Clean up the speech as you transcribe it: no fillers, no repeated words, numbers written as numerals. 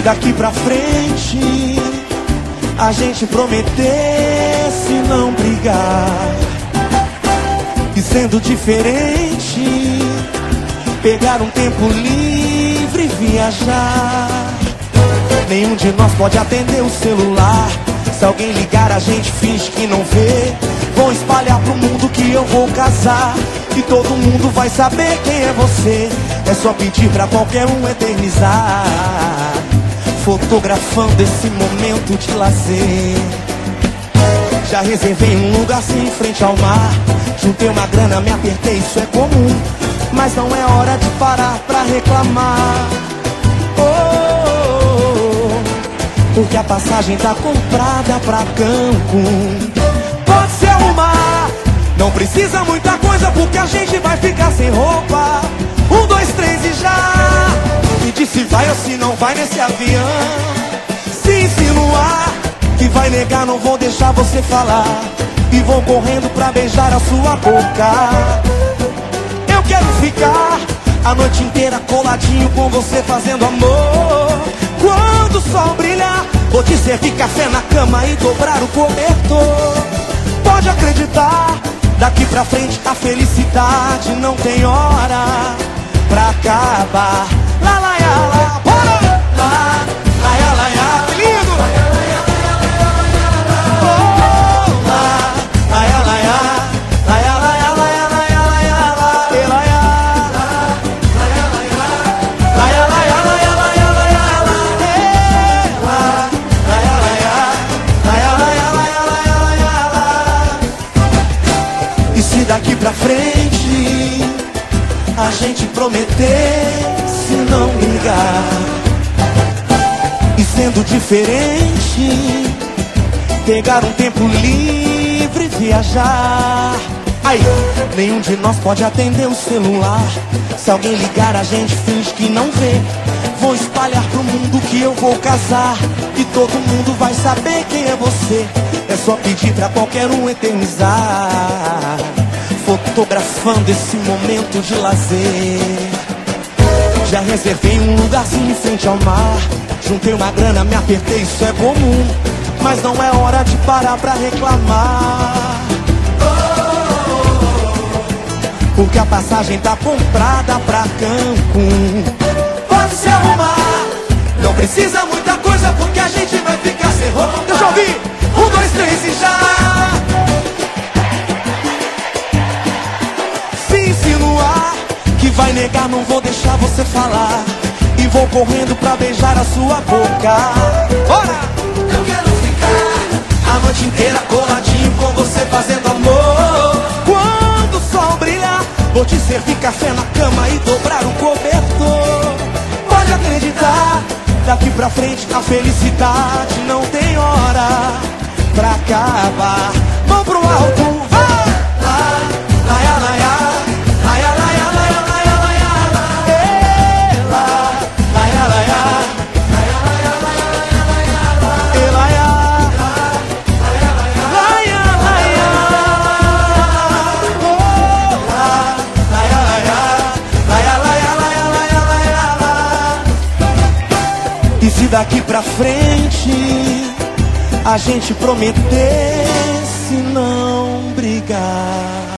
daqui pra frente a gente prometesse não brigar, e sendo diferente, pegar um tempo livre e viajar. Nenhum de nós pode atender o celular. Se alguém ligar, a gente finge que não vê. Vão espalhar pro mundo que eu vou casar, e todo mundo vai saber quem é você. É só pedir pra qualquer um eternizar, fotografando esse momento de lazer. Já reservei um lugarzinho em frente ao mar, juntei uma grana, me apertei, isso é comum. Mas não é hora de parar pra reclamar. Porque a passagem tá comprada pra Cancún. Pode se arrumar, não precisa muita coisa, porque a gente vai ficar sem roupa. 1, 2, 3 e já. Me diz se vai ou se não vai nesse avião. Se insinuar que vai negar, não vou deixar você falar, e vou correndo pra beijar a sua boca. Eu quero ficar a noite inteira coladinho com você fazendo amor. Quando o sol brilhar, vou te servir café na cama e dobrar o cobertor. Pode acreditar, daqui pra frente a felicidade não tem hora pra acabar. Lá, lá, lá, bora! Lá, lá, lá, lá, lindo! Oh, lá, lá, lá, lá, lá, lá, lá, daqui pra frente a gente prometesse não brigar, e sendo diferente, pegar um tempo livre e viajar. Aí, nenhum de nós pode atender o celular. Se alguém ligar, a gente finge que não vê. Vou espalhar pro mundo que eu vou casar, e todo mundo vai saber quem é você. É só pedir pra qualquer um eternizar, fotografando esse momento de lazer. Já reservei um lugarzinho em frente ao mar, juntei uma grana, me apertei, isso é comum. Mas não é hora de parar pra reclamar. Porque a passagem tá comprada pra Cancún. Pode se arrumar, não precisa muita coisa, porque a gente vai ficar sem roupa. Deixa eu ouvir, 1, 2, 3 e já. Insinuar que vai negar, não vou deixar você falar, e vou correndo pra beijar a sua boca. Bora! Eu quero ficar a noite inteira coladinho com você fazendo amor. Quando o sol brilhar, vou te servir café na cama e dobrar o cobertor. Pode acreditar, daqui pra frente a felicidade não tem hora pra acabar. Mão pro alto, vai! Lá, lá, lá, lá. E se daqui pra frente a gente prometesse não brigar,